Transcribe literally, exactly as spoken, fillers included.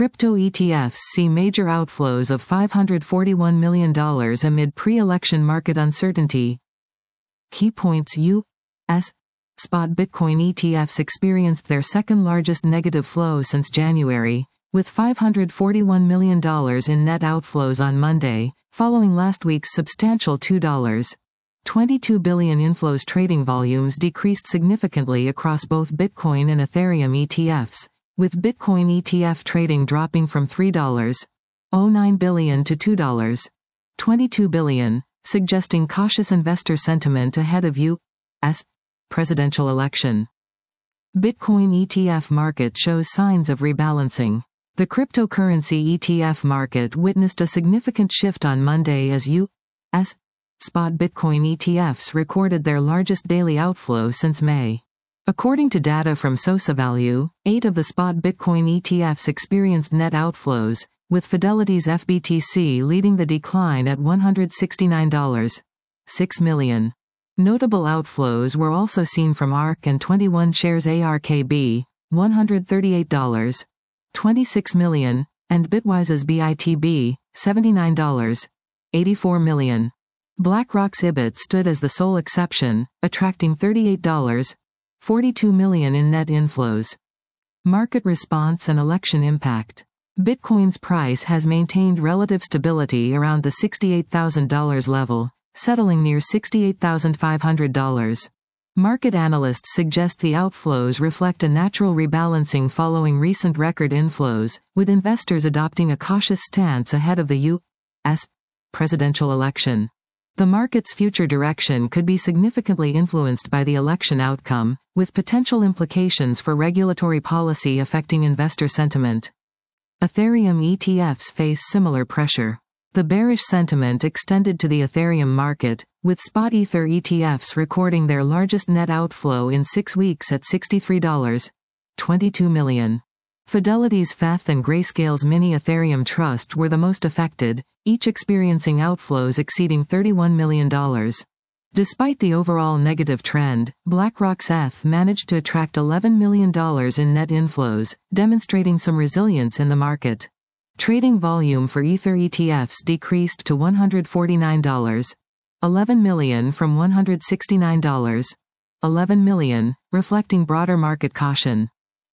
Crypto E T Fs see major outflows of five hundred forty-one million dollars amid pre-election market uncertainty. Key points: U S spot Bitcoin E T Fs experienced their second largest negative flow since January, with five hundred forty-one million dollars in net outflows on Monday, following last week's substantial two point two billion dollars inflows. Trading volumes decreased significantly across both Bitcoin and Ethereum E T Fs, with Bitcoin E T F trading dropping from three point zero nine billion dollars to two point two two billion dollars, suggesting cautious investor sentiment ahead of U S presidential election. Bitcoin E T F market shows signs of rebalancing. The cryptocurrency E T F market witnessed a significant shift on Monday as U S spot Bitcoin E T Fs recorded their largest daily outflow since May. According to data from SosaValue, eight of the spot Bitcoin E T Fs experienced net outflows, with Fidelity's F B T C leading the decline at one hundred sixty-nine point six million dollars. Notable outflows were also seen from ARK and twenty-one Shares A R K B, one hundred thirty-eight point two six million dollars, and Bitwise's B I T B, seventy-nine point eight four million dollars. BlackRock's I B I T stood as the sole exception, attracting thirty-eight point four two million dollars in net inflows. Market response and election impact. Bitcoin's price has maintained relative stability around the sixty-eight thousand dollars level, settling near sixty-eight thousand five hundred dollars. Market analysts suggest the outflows reflect a natural rebalancing following recent record inflows, with investors adopting a cautious stance ahead of the U S presidential election. The market's future direction could be significantly influenced by the election outcome, with potential implications for regulatory policy affecting investor sentiment. Ethereum E T Fs face similar pressure. The bearish sentiment extended to the Ethereum market, with spot Ether E T Fs recording their largest net outflow in six weeks at sixty-three point two two million dollars. Fidelity's F E T and Grayscale's Mini Ethereum Trust were the most affected, each experiencing outflows exceeding thirty-one million dollars. Despite the overall negative trend, BlackRock's E T H managed to attract eleven million dollars in net inflows, demonstrating some resilience in the market. Trading volume for Ether E T Fs decreased to one hundred forty-nine point one one million dollars from one hundred sixty-nine point one one million dollars, reflecting broader market caution.